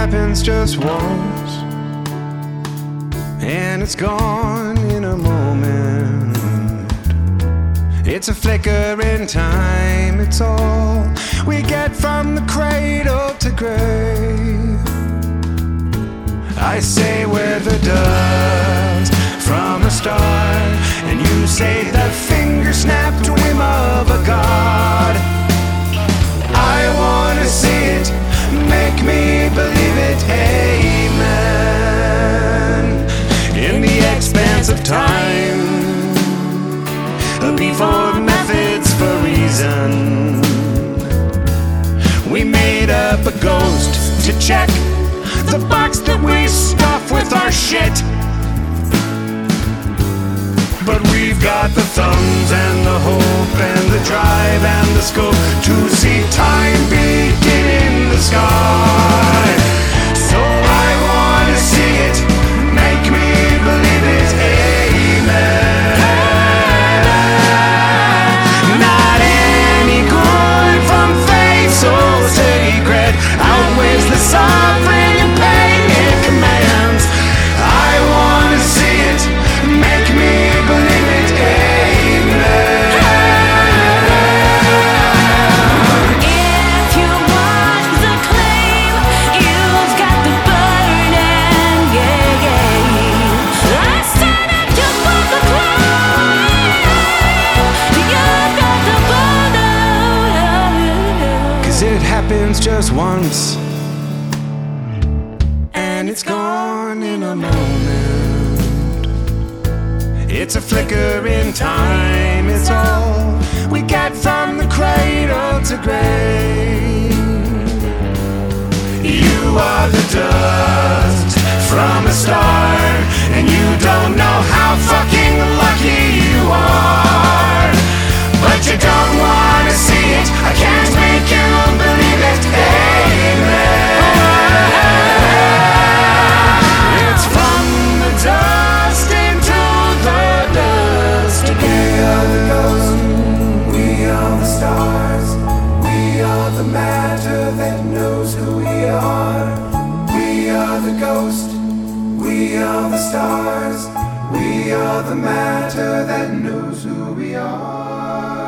happens just once, and it's gone in a moment. It's a flicker in time, it's all we get from the cradle to grave. I say we're the dust from a star, and you say the finger-snapped whim of a god. I wanna see it, make me believe it, amen. In the expanse of time, before methods for reason, we made up a ghost to check the box that we stuff with our shit. But we've got the thumbs and the hope and the drive and the scope to see time begin in the sky. So I wanna see it, make me believe it, amen. Not any good from faith so sacred outweighs the suffering and pain it commands. I wanna see it, make me believe it, amen. If you want the claim, you've got the burden, yeah, yeah. I stand up to for the claim, you've got the burden. 'Cause it happens just once, and it's gone in a moment. It's a flicker in time, it's all we get from the cradle to grave. You are the dust from a star, and you don't know how fucking lucky you are. But you don't wanna see it, I can't make you believe it, amen. It's from the dust into the dust again. We are the ghost, we are the stars, we are the matter that knows who we are. We are the ghost, we are the stars, we are the matter that knows who we are.